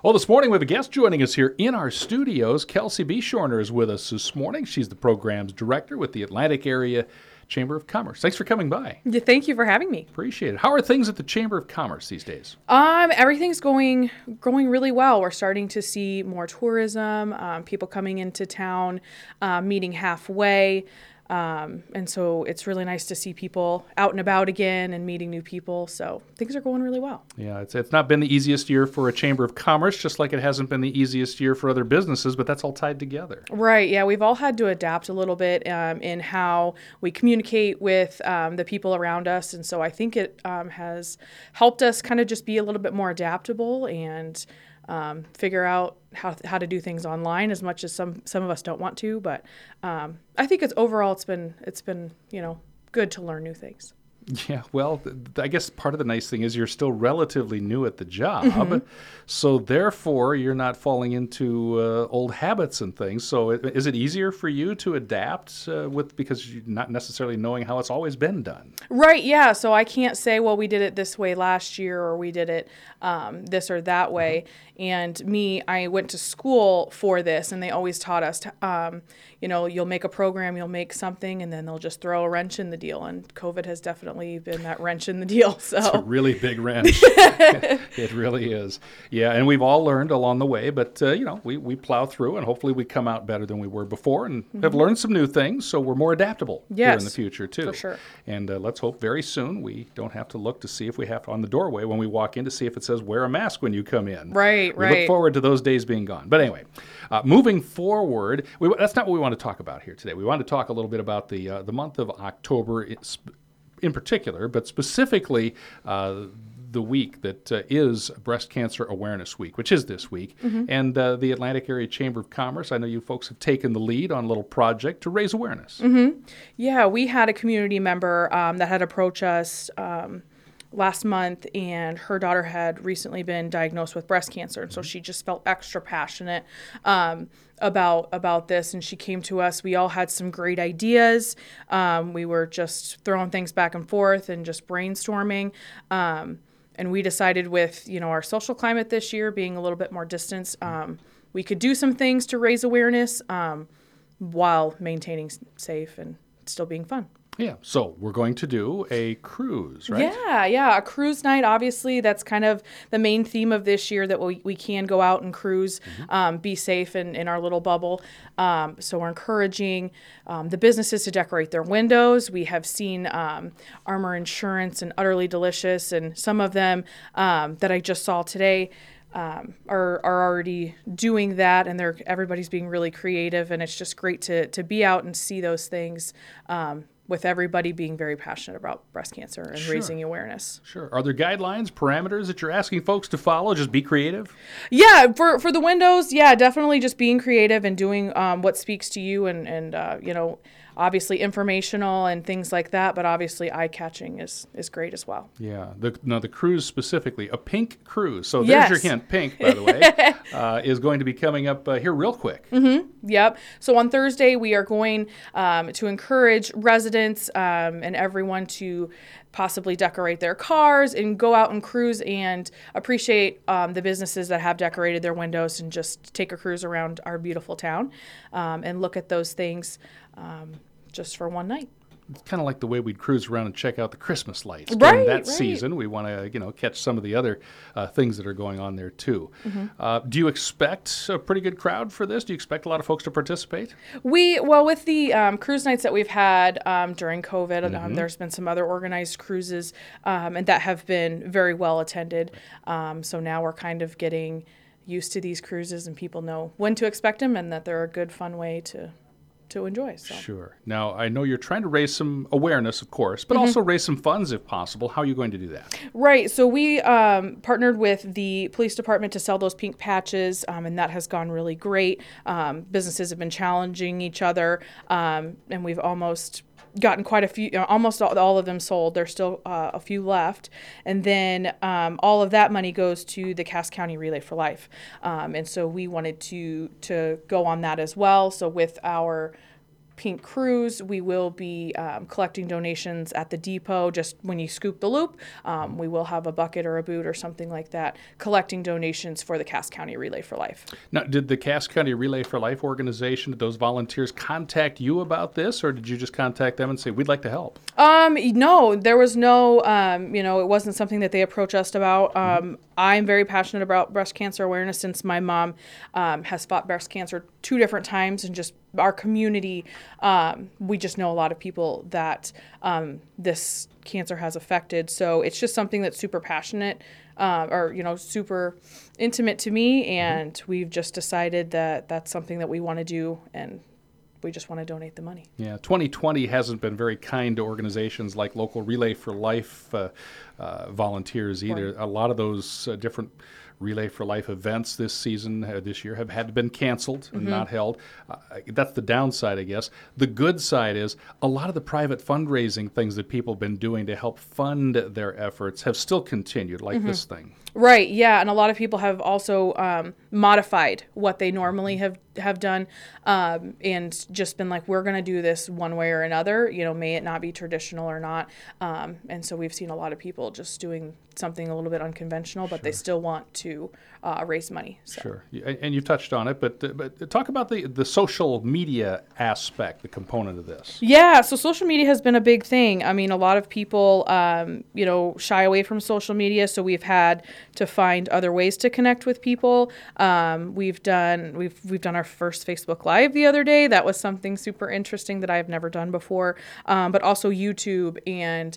Well, this morning we have a guest joining us here in our studios. Kelsey Bishorner is with us this morning. She's the programs director with the Atlantic Area Chamber of Commerce. Thanks for coming by. Yeah, thank you for having me. Appreciate it. How are things at the Chamber of Commerce these days? Everything's going really well. We're starting to see more tourism, people coming into town, meeting halfway. And so it's really nice to see people out and about again and meeting new people. So things are going really well. Yeah, it's not been the easiest year for a Chamber of Commerce, just like it hasn't been the easiest year for other businesses, but that's all tied together. Right. Yeah, we've all had to adapt a little bit in how we communicate with the people around us. And so I think it has helped us kind of just be a little bit more adaptable and figure out how to do things online, as much as some of us don't want to. But I think it's been good to learn new things. Yeah, well, I guess part of the nice thing is you're still relatively new at the job, so therefore you're not falling into old habits and things. So is it easier for you to adapt because you're not necessarily knowing how it's always been done? Right, yeah. So I can't say, well, we did it this way last year or we did it this or that way. And I went to school for this, and they always taught us, you'll make a program, you'll make something, and then they'll just throw a wrench in the deal. And COVID has definitely been that wrench in the deal. So it's a really big wrench. It really is. Yeah, and we've all learned along the way, but we plow through, and hopefully we come out better than we were before, and have learned some new things, so we're more adaptable here in the future too. For sure. And let's hope very soon we don't have to look to see if we have on the doorway when we walk in to see if it says wear a mask when you come in. Right. We look forward to those days being gone. But anyway, moving forward, that's not what we want to talk about here today. We want to talk a little bit about the month of October in particular, but specifically the week that is Breast Cancer Awareness Week, which is this week. And the Atlantic Area Chamber of Commerce, I know you folks have taken the lead on a little project to raise awareness. Yeah, we had a community member that had approached us last month, and her daughter had recently been diagnosed with breast cancer, and so she just felt extra passionate about this, and she came to us. We all had some great ideas. We were just throwing things back and forth and just brainstorming, and we decided with our social climate this year being a little bit more distance, we could do some things to raise awareness while maintaining safe and still being fun. Yeah, so we're going to do a cruise, right? Yeah, a cruise night. Obviously, that's kind of the main theme of this year, that we can go out and cruise, be safe in our little bubble. So we're encouraging the businesses to decorate their windows. We have seen Armor Insurance and Utterly Delicious, and some of them that I just saw today are already doing that, and everybody's being really creative, and it's just great to be out and see those things. With everybody being very passionate about breast cancer and raising awareness. Sure. Are there guidelines, parameters that you're asking folks to follow? Just be creative? Yeah, for the windows, yeah, definitely just being creative and doing what speaks to you, and obviously informational and things like that, but obviously eye-catching is great as well. Yeah. The cruise specifically, a pink cruise. So there's your hint. Pink, by the way, is going to be coming up here real quick. Yep. So on Thursday, we are going to encourage residents and everyone to possibly decorate their cars and go out and cruise and appreciate the businesses that have decorated their windows, and just take a cruise around our beautiful town and look at those things just for one night. It's kind of like the way we'd cruise around and check out the Christmas lights during that season. We want to, catch some of the other things that are going on there too. Do you expect a pretty good crowd for this? Do you expect a lot of folks to participate? With the cruise nights that we've had during COVID, there's been some other organized cruises, and that have been very well attended. So now we're kind of getting used to these cruises, and people know when to expect them, and that they're a good, fun way to enjoy. So. Sure. Now, I know you're trying to raise some awareness, of course, but also raise some funds if possible. How are you going to do that? Right. So we partnered with the police department to sell those pink patches, and that has gone really great. Businesses have been challenging each other, and we've almost gotten quite a few, almost all of them sold. There's still a few left. And then all of that money goes to the Cass County Relay for Life. And so we wanted to go on that as well. So with our Pink Cruise, we will be collecting donations at the depot. Just when you scoop the loop, we will have a bucket or a boot or something like that, collecting donations for the Cass County Relay for Life. Now, did the Cass County Relay for Life organization, did those volunteers contact you about this, or did you just contact them and say, we'd like to help? No, there was no, it wasn't something that they approached us about. I'm very passionate about breast cancer awareness since my mom has fought breast cancer 2 different times, and just our community, we just know a lot of people that this cancer has affected. So it's just something that's super passionate super intimate to me, and we've just decided that that's something that we want to do, and we just want to donate the money. Yeah, 2020 hasn't been very kind to organizations like local Relay for Life volunteers either. Right. A lot of those different Relay for Life events this year have had been canceled and not held. That's the downside, I guess. The good side is a lot of the private fundraising things that people have been doing to help fund their efforts have still continued, like this thing. Right, yeah, and a lot of people have also modified what they normally have done, and just been like, we're going to do this one way or another, may it not be traditional or not, and so we've seen a lot of people just doing something a little bit unconventional, but they still want to raise money. So. Sure, and you touched on it, but talk about the social media aspect, the component of this. Yeah, so social media has been a big thing. I mean, a lot of people, shy away from social media, so we've had to find other ways to connect with people. We've done our first Facebook Live the other day. That was something super interesting that I've never done before. But also YouTube and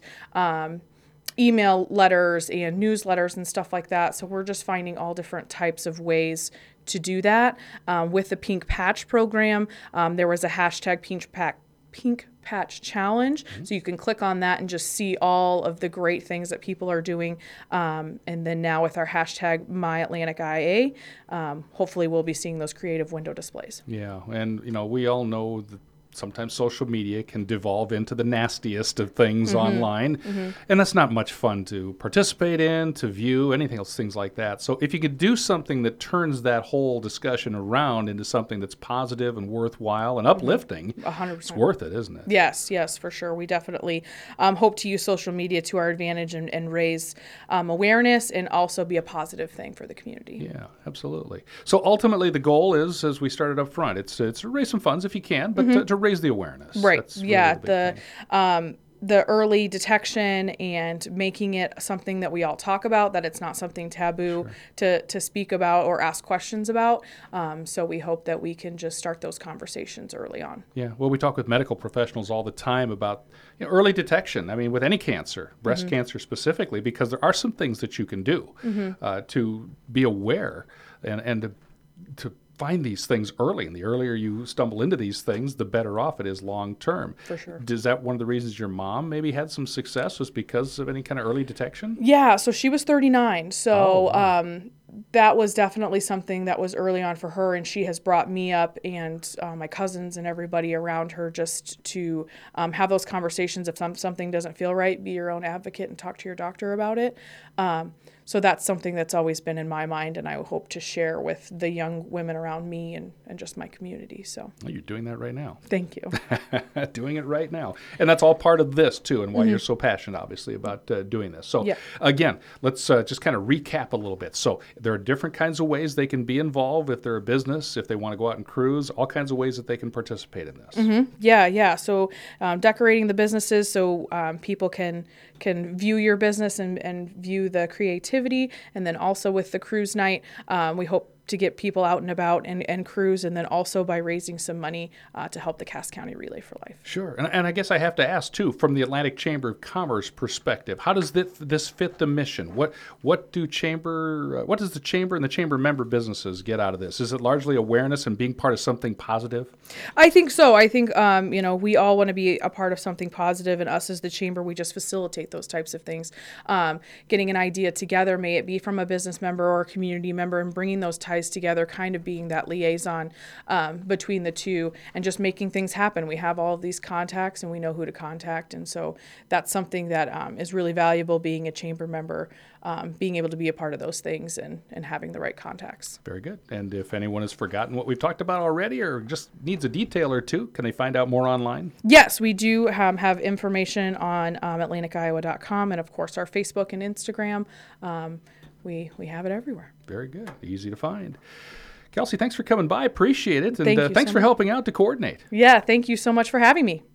email letters and newsletters and stuff like that. So we're just finding all different types of ways to do that. With the Pink Patch program, there was a hashtag Pink Patch Challenge. So you can click on that and just see all of the great things that people are doing. And then now with our hashtag MyAtlanticIA, hopefully we'll be seeing those creative window displays. Yeah, and we all know that sometimes social media can devolve into the nastiest of things online, and that's not much fun to participate in, to view, anything else, things like that. So if you could do something that turns that whole discussion around into something that's positive and worthwhile and uplifting, 100%. It's worth it, isn't it? Yes, for sure. We definitely hope to use social media to our advantage and raise awareness, and also be a positive thing for the community. Yeah, absolutely. So ultimately the goal is, as we started up front, it's to raise some funds if you can, but to raise the awareness. Right. That's really the early detection and making it something that we all talk about, that it's not something taboo to speak about or ask questions about. So we hope that we can just start those conversations early on. Yeah. Well, we talk with medical professionals all the time about early detection. I mean, with any cancer, breast cancer specifically, because there are some things that you can do to be aware and to find these things early, and the earlier you stumble into these things, the better off it is long term. For sure. Is that one of the reasons your mom maybe had some success, was because of any kind of early detection? Yeah, so she was 39, so that was definitely something that was early on for her, and she has brought me up and my cousins and everybody around her just to have those conversations. If something doesn't feel right, be your own advocate and talk to your doctor about it. So that's something that's always been in my mind, and I hope to share with the young women around me and just my community. So well, you're doing that right now. Thank you. Doing it right now. And that's all part of this, too, and why you're so passionate, obviously, about doing this. So, again, let's just kind of recap a little bit. So there are different kinds of ways they can be involved if they're a business, if they want to go out and cruise, all kinds of ways that they can participate in this. Yeah. So decorating the businesses so people can view your business and view the creativity. And then also with the cruise night, we hope to get people out and about and cruise, and then also by raising some money to help the Cass County Relay for Life. Sure. And I guess I have to ask, too, from the Atlantic Chamber of Commerce perspective, how does this fit the mission? What does the Chamber and the Chamber member businesses get out of this? Is it largely awareness and being part of something positive? I think so. I think, we all want to be a part of something positive, and us as the Chamber, we just facilitate those types of things. Getting an idea together, may it be from a business member or a community member, and bringing those types ties together, kind of being that liaison between the two and just making things happen. We have all of these contacts and we know who to contact. And so that's something that is really valuable, being a chamber member, being able to be a part of those things and having the right contacts. Very good. And if anyone has forgotten what we've talked about already or just needs a detail or two, can they find out more online? Yes, we do have information on AtlanticIowa.com and, of course, our Facebook and Instagram. We have it everywhere. Very good. Easy to find. Kelsey, thanks for coming by. Appreciate it. And Thank you thanks so for much. helping out to coordinate. Yeah, thank you so much for having me.